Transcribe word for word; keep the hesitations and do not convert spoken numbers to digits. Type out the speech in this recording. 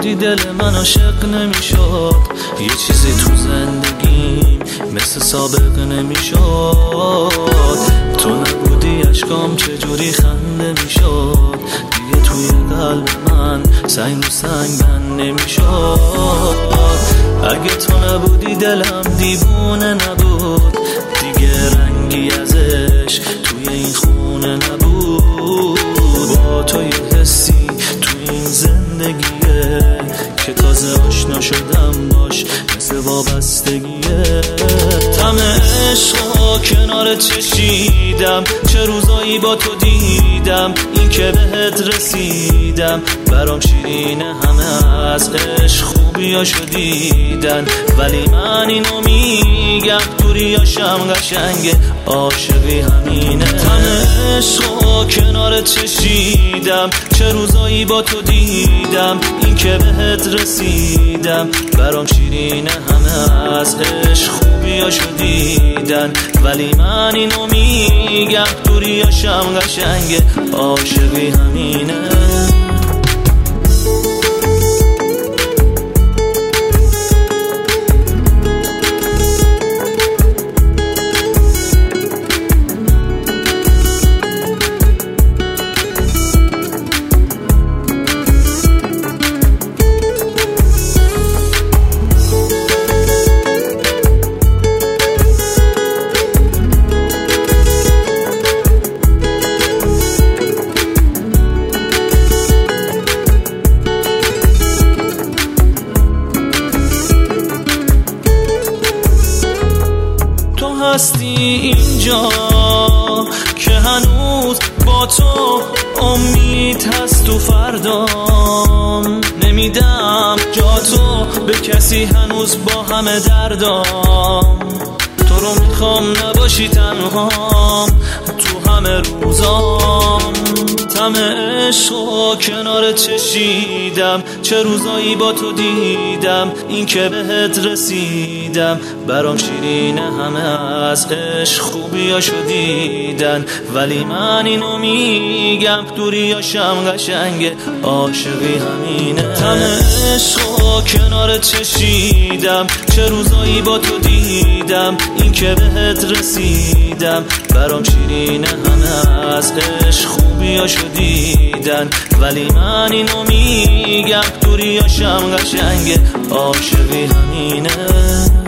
نبودی دل من عاشق نمیشد، یه چیزی تو زندگیم مثل سابق نمیشد. تو نبودی اشکام چجوری خنده میشد، دیگه توی قلب من سنگ رو سنگ بند نمیشد. اگه تو نبودی دلم دیوونه نبود، دیگه رنگی ازش توی این خونه نبود. با تو یه حسی تو این زندگیه که تازه آشنا شدم باش، مثل وابستگیه. طعم عشقا کنار چشیدم، چه روزایی با تو دیدم، این که بهت رسیدم برام شیرینه. همه از عشق خوبیاشو دیدن، ولی من اینو میگم دوریاشم قشنگه، عاشقی همینه. طعم عشقا کنار چشیدم، چه روزایی با تو دیدم، این که بهت رسیدم برام شیرینه. همه از عشق خوبیاشو دیدن، ولی من اینو میگم دوریاشم قشنگه، عاشقی همینه. هستی اینجا که هنوز با تو امید هست، تو فردام نمیدم جا تو به کسی، هنوز با همه دردام. تو رو میخوام نباشی تنهام تو همه روزام. طعم عشقو کنار چشیدم، چه روزایی با تو دیدم، این که بهت رسیدم برام شیرینه. همه از عشق خوبیاشو دیدن، ولی من اینو میگم دوریاشم قشنگه، عاشقی همینه. طعم عشقو کنار چشیدم، چه روزایی با تو دیدم، این که بهت رسیدم برام شیرینه. همه از عشق خوبیاشو دیدن، ولی من اینو میگم دوریاشم قشنگه، عاشقی همینه.